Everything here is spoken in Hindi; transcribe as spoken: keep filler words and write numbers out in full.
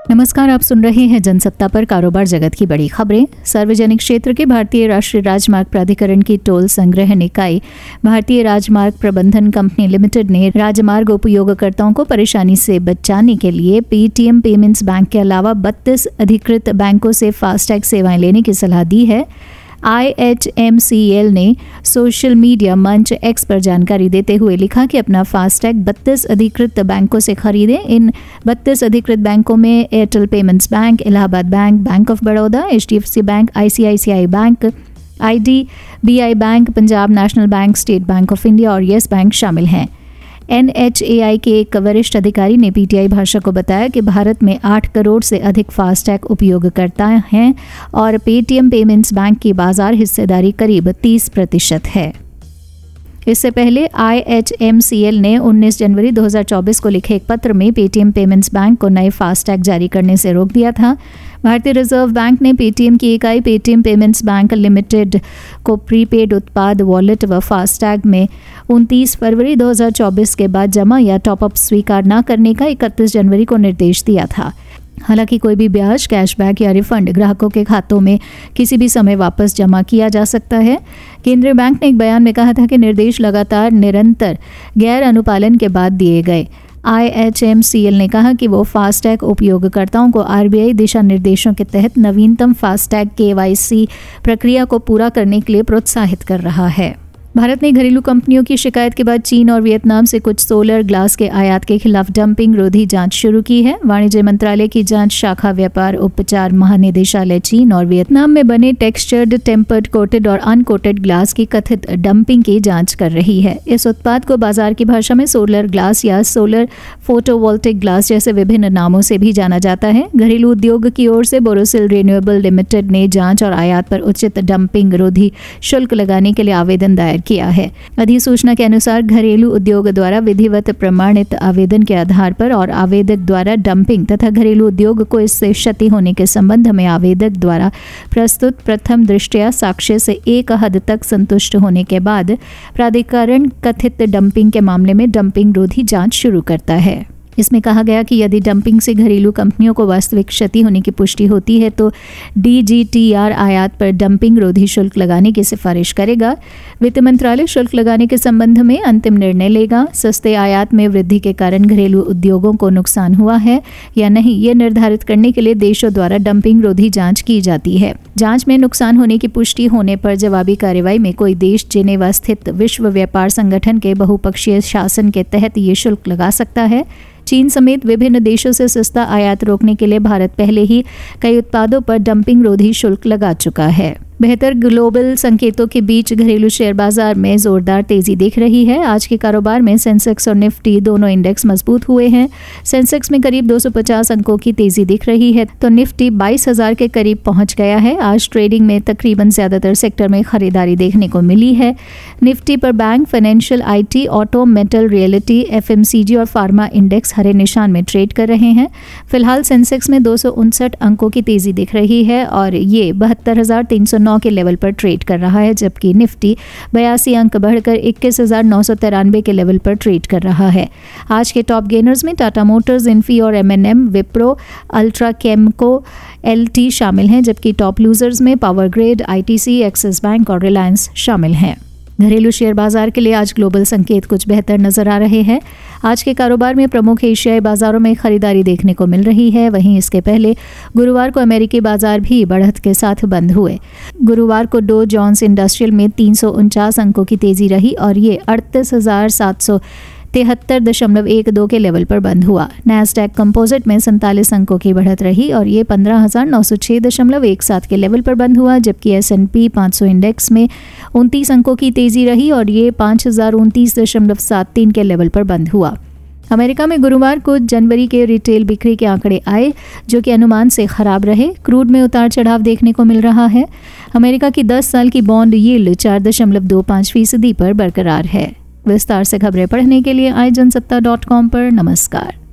नमस्कार, आप सुन रहे हैं जनसत्ता पर कारोबार जगत की बड़ी खबरें। सार्वजनिक क्षेत्र के भारतीय राष्ट्रीय राजमार्ग प्राधिकरण की टोल संग्रह निकाय भारतीय राजमार्ग प्रबंधन कंपनी लिमिटेड ने राजमार्ग उपयोगकर्ताओं को परेशानी से बचाने के लिए पेटीएम पेमेंट्स बैंक के अलावा बत्तीस अधिकृत बैंकों से फास्टैग सेवाएं लेने की सलाह दी है। I H M C L ने सोशल मीडिया मंच एक्स पर जानकारी देते हुए लिखा कि अपना फास्टैग बत्तीस अधिकृत बैंकों से खरीदें। इन बत्तीस अधिकृत बैंकों में Airtel payments bank, Allahabad bank, bank of Baroda, H D F C bank, I C I C I bank, I D B I bank, Punjab national bank, state bank of India और येस बैंक शामिल हैं। एन एच ए आई के एक वरिष्ठ अधिकारी ने पी टी आई भाषा को बताया कि भारत में आठ करोड़ से अधिक फास्टैग उपयोगकर्ता हैं और पेटीएम पेमेंट्स बैंक की बाजार हिस्सेदारी करीब तीस प्रतिशत है। इससे पहले I H M C L ने उन्नीस जनवरी दो हज़ार चौबीस को लिखे एक पत्र में पेटीएम पेमेंट्स बैंक को नए फास्टैग जारी करने से रोक दिया था। भारतीय रिजर्व बैंक ने पेटीएम की इकाई पेटीएम पेमेंट्स बैंक लिमिटेड को प्रीपेड उत्पाद, वॉलेट व फास्टैग में उनतीस फरवरी दो हज़ार चौबीस के बाद जमा या टॉपअप स्वीकार न करने का इकतीस जनवरी को निर्देश दिया था। हालांकि कोई भी ब्याज, कैशबैक या रिफंड ग्राहकों के खातों में किसी भी समय वापस जमा किया जा सकता है। केंद्रीय बैंक ने एक बयान में कहा था कि निर्देश लगातार निरंतर गैर अनुपालन के बाद दिए गए। I H M C L ने कहा कि वो फास्टैग उपयोगकर्ताओं को आर बी आई दिशा निर्देशों के तहत नवीनतम फास्टैग के वाई सी प्रक्रिया को पूरा करने के लिए प्रोत्साहित कर रहा है। भारत ने घरेलू कंपनियों की शिकायत के बाद चीन और वियतनाम से कुछ सोलर ग्लास के आयात के खिलाफ डंपिंग रोधी जांच शुरू की है। वाणिज्य मंत्रालय की जांच शाखा व्यापार उपचार महानिदेशालय चीन और वियतनाम में बने टेक्सचर्ड, टेम्पर्ड, कोटेड और अनकोटेड ग्लास की कथित डंपिंग की जांच कर रही है। इस उत्पाद को बाजार की भाषा में सोलर ग्लास या सोलर फोटोवोल्टिक ग्लास जैसे विभिन्न नामों से भी जाना जाता है। घरेलू उद्योग की ओर से बोरोसिल रिन्यूएबल लिमिटेड ने जांच और आयात पर उचित डंपिंग रोधी शुल्क लगाने के लिए आवेदन दायर किया है। अधिसूचना के अनुसार घरेलू उद्योग द्वारा विधिवत प्रमाणित आवेदन के आधार पर और आवेदक द्वारा डंपिंग तथा घरेलू उद्योग को इससे क्षति होने के संबंध में आवेदक द्वारा प्रस्तुत प्रथम दृष्टया साक्ष्य से एक हद तक संतुष्ट होने के बाद प्राधिकरण कथित डंपिंग के मामले में डंपिंग रोधी जांच शुरू करता है। इसमें कहा गया कि यदि डंपिंग से घरेलू कंपनियों को वास्तविक क्षति होने की पुष्टि होती है तो डी जी टी आर आयात पर डंपिंग रोधी शुल्क लगाने की सिफारिश करेगा। वित्त मंत्रालय शुल्क लगाने के संबंध में अंतिम निर्णय लेगा। सस्ते आयात में वृद्धि के कारण घरेलू उद्योगों को नुकसान हुआ है या नहीं, ये निर्धारित करने के लिए देशों द्वारा डंपिंग रोधी जांच की जाती है। जांच में नुकसान होने की पुष्टि होने पर जवाबी कार्रवाई में कोई देश जेनेवा स्थित विश्व व्यापार संगठन के बहुपक्षीय शासन के तहत ये शुल्क लगा सकता है। चीन समेत विभिन्न देशों से सस्ता आयात रोकने के लिए भारत पहले ही कई उत्पादों पर डंपिंग रोधी शुल्क लगा चुका है। बेहतर ग्लोबल संकेतों के बीच घरेलू शेयर बाजार में जोरदार तेजी दिख रही है। आज के कारोबार में सेंसेक्स और निफ्टी दोनों इंडेक्स मजबूत हुए हैं। सेंसेक्स में करीब दो सौ पचास अंकों की तेजी दिख रही है तो निफ्टी बाईस हज़ार के करीब पहुंच गया है। आज ट्रेडिंग में तकरीबन ज्यादातर सेक्टर में खरीदारी देखने को मिली है। निफ्टी पर bank, financial, I T, auto, metal, realty, F M C G और फार्मा इंडेक्स हरे निशान में ट्रेड कर रहे हैं। फिलहाल सेंसेक्स में दो सौ उनसठ अंकों की तेजी दिख रही है और ये बहत्तर हजार तीन सौ नौ के लेवल पर ट्रेड कर रहा है, जबकि निफ्टी बयासी अंक बढ़कर इक्कीस हजार नौ सौ तिरानवे के लेवल पर ट्रेड कर रहा है। आज के टॉप गेनर्स में टाटा मोटर्स, इन्फी और M and M, Wipro, ultra cemco, L T शामिल हैं, जबकि टॉप लूजर्स में power grid, I T C, axis bank और रिलायंस शामिल हैं। घरेलू शेयर बाजार के लिए आज ग्लोबल संकेत कुछ बेहतर नजर आ रहे हैं। आज के कारोबार में प्रमुख एशियाई बाजारों में खरीदारी देखने को मिल रही है। वहीं इसके पहले गुरुवार को अमेरिकी बाजार भी बढ़त के साथ बंद हुए। गुरुवार को डो जोन्स इंडस्ट्रियल में तीन सौ उनचास अंकों की तेजी रही और ये अड़तीस हजार सात सौ तिहत्तर दशमलव एक दो के लेवल पर बंद हुआ। नैस्डैक कंपोजिट में सैंतालीस अंकों की बढ़त रही और ये पंद्रह हजार नौ सौ छह दशमलव एक सात के लेवल पर बंद हुआ, जबकि एस एंड पी पाँच सौ इंडेक्स में उनतीस अंकों की तेजी रही और ये पाँच हजार उनतीस दशमलव सात तीन के लेवल पर बंद हुआ। अमेरिका में गुरुवार को जनवरी के रिटेल बिक्री के आंकड़े आए जो कि अनुमान से खराब रहे। क्रूड में उतार चढ़ाव देखने को मिल रहा है। अमेरिका की दस साल की बॉन्ड यील्ड चार दशमलव दो पाँच फीसदी पर बरकरार है। विस्तार से खबरें पढ़ने के लिए आई जनसत्ता डॉट कॉम पर नमस्कार।